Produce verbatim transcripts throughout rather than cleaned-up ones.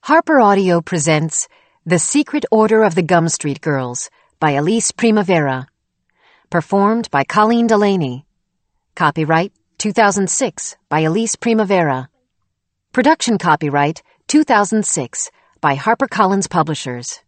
Harper Audio presents The Secret Order of the Gum Street Girls by Elise Primavera. Performed by Colleen Delaney. Copyright two thousand six by Elise Primavera. Production copyright two thousand six by HarperCollins Publishers.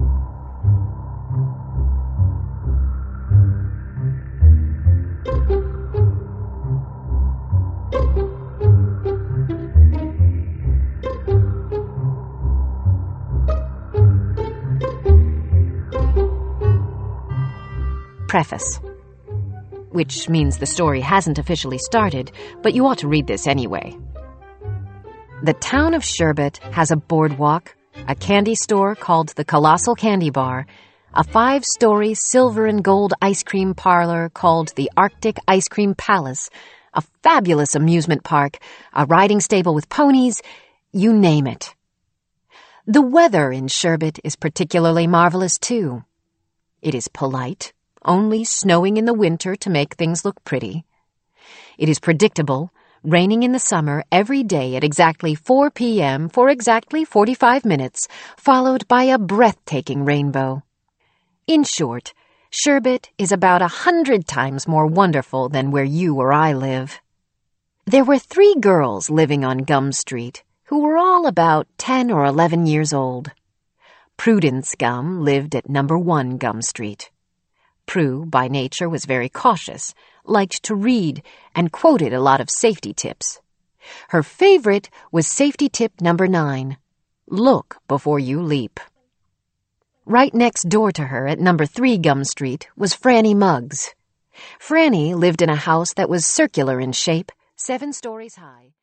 Preface. Which means the story hasn't officially started, but you ought to read this anyway. The town of Sherbet has a boardwalk, a candy store called the Colossal Candy Bar, a five-story silver and gold ice cream parlor called the Arctic Ice Cream Palace, a fabulous amusement park, a riding stable with ponies, you name it. The weather in Sherbet is particularly marvelous, too. It is polite, only snowing in the winter to make things look pretty. It is predictable, raining in the summer every day at exactly four p.m. for exactly forty-five minutes, followed by a breathtaking rainbow. In short, Sherbet is about a hundred times more wonderful than where you or I live. There were three girls living on Gum Street who were all about ten or eleven years old. Prudence Gum lived at number one Gum Street. Prue, by nature, was very cautious, liked to read, and quoted a lot of safety tips. Her favorite was safety tip number nine, look before you leap. Right next door to her at number three Gum Street was Franny Muggs. Franny lived in a house that was circular in shape, seven stories high.